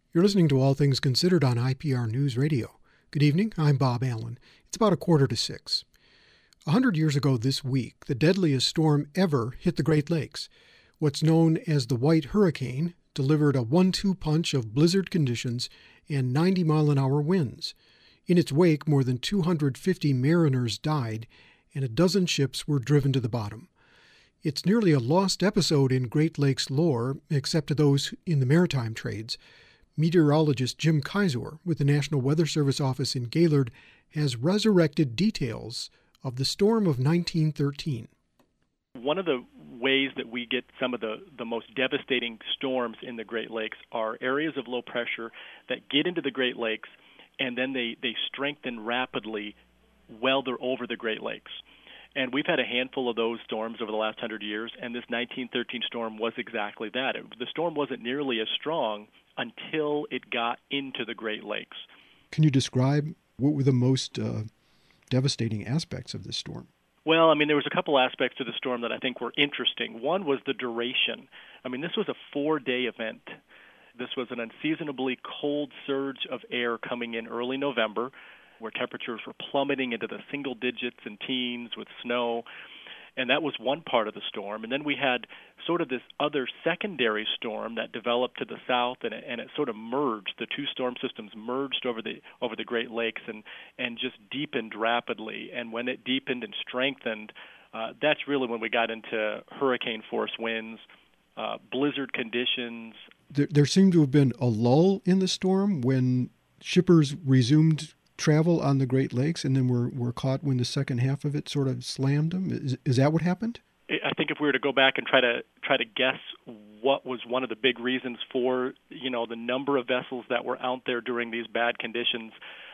You're listening to All Things Considered on IPR News Radio. Good evening, I'm Bob Allen. It's about 5:45. 100 years ago this week, the deadliest storm ever hit the Great Lakes. What's known as the White Hurricane delivered a 1-2 punch of blizzard conditions and 90-mile-an-hour winds. In its wake, more than 250 mariners died, and a dozen ships were driven to the bottom. It's nearly a lost episode in Great Lakes lore, except to those in the maritime trades. Meteorologist Jim Kysor with the National Weather Service office in Gaylord has resurrected details of the storm of 1913. One of the ways that we get some of the most devastating storms in the Great Lakes are areas of low pressure that get into the Great Lakes and then they strengthen rapidly while they're over the Great Lakes. And we've had a handful of those storms over the last 100 years, and this 1913 storm was exactly that. The storm wasn't nearly as strong until it got into the Great Lakes. Can you describe what were the most devastating aspects of this storm? Well, there was a couple aspects to the storm that I think were interesting. One was the duration. This was a 4-day event. This was an unseasonably cold surge of air coming in early November, where temperatures were plummeting into the single digits and teens with snow. And that was one part of the storm. And then we had sort of this other secondary storm that developed to the south, and it sort of merged. The two storm systems merged over the Great Lakes and just deepened rapidly. And when it deepened and strengthened, that's really when we got into hurricane force winds, blizzard conditions. There seemed to have been a lull in the storm when shippers resumed travel on the Great Lakes, and then were caught when the second half of it sort of slammed them. Is that what happened? I think if we were to go back and try to guess what was one of the big reasons for the number of vessels that were out there during these bad conditions,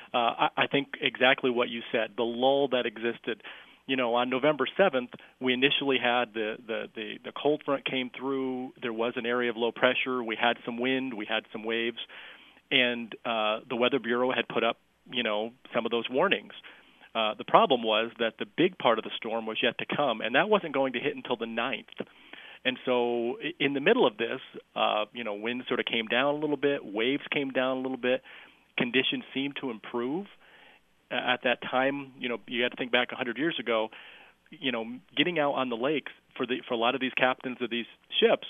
I think exactly what you said. The lull that existed. On November 7th, we initially had the cold front came through. There was an area of low pressure. We had some wind. We had some waves, and the Weather Bureau had put up some of those warnings. The problem was that the big part of the storm was yet to come, and that wasn't going to hit until the 9th. And so in the middle of this, winds sort of came down a little bit, waves came down a little bit, conditions seemed to improve. At that time, you had to think back 100 years ago, getting out on the lakes for a lot of these captains of these ships,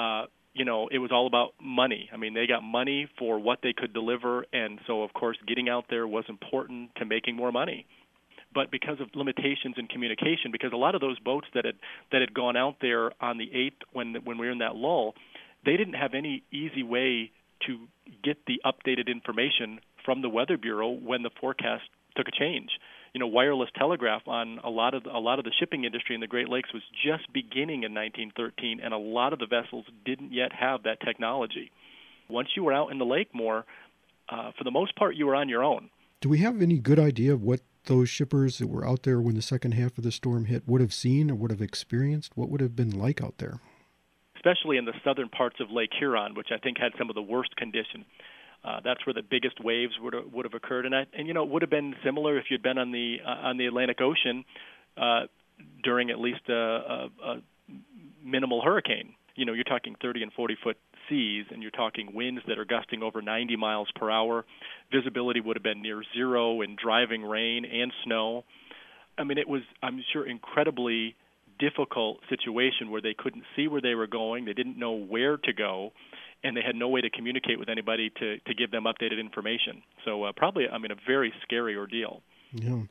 it was all about money. They got money for what they could deliver, and so, of course, getting out there was important to making more money. But because of limitations in communication, because a lot of those boats that had gone out there on the 8th when we were in that lull, they didn't have any easy way to get the updated information from the Weather Bureau when the forecast took a change. Wireless telegraph on a lot of the shipping industry in the Great Lakes was just beginning in 1913, and a lot of the vessels didn't yet have that technology. Once you were out in the lake more, for the most part, you were on your own. Do we have any good idea of what those shippers that were out there when the second half of the storm hit would have seen or would have experienced? What would have been like out there? Especially in the southern parts of Lake Huron, which I think had some of the worst conditions. That's where the biggest waves would have occurred, and it would have been similar if you'd been on the Atlantic Ocean during at least a minimal hurricane. You're talking 30 and 40-foot seas, and you're talking winds that are gusting over 90 miles per hour. Visibility would have been near zero in driving rain and snow. It was, I'm sure, incredibly difficult situation where they couldn't see where they were going, they didn't know where to go, and they had no way to communicate with anybody to give them updated information. So probably, a very scary ordeal. Yeah.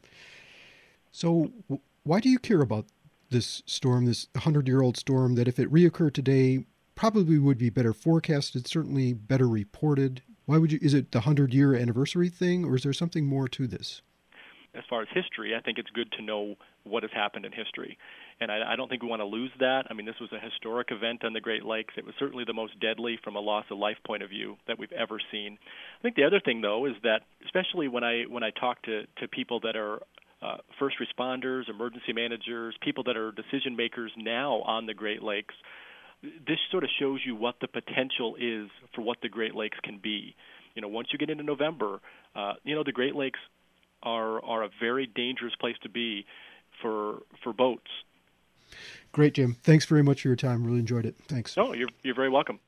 So why do you care about this storm, this 100-year-old storm, that if it reoccurred today, probably would be better forecasted, certainly better reported? Why would you? Is it the 100-year anniversary thing, or is there something more to this? As far as history, I think it's good to know what has happened in history. And I don't think we want to lose that. This was a historic event on the Great Lakes. It was certainly the most deadly from a loss of life point of view that we've ever seen. I think the other thing, though, is that especially when I talk to people that are first responders, emergency managers, people that are decision makers now on the Great Lakes, this sort of shows you what the potential is for what the Great Lakes can be. Once you get into November, the Great Lakes are a very dangerous place to be for boats. Great, Jim. Thanks very much for your time. Really enjoyed it. Thanks. No, you're very welcome.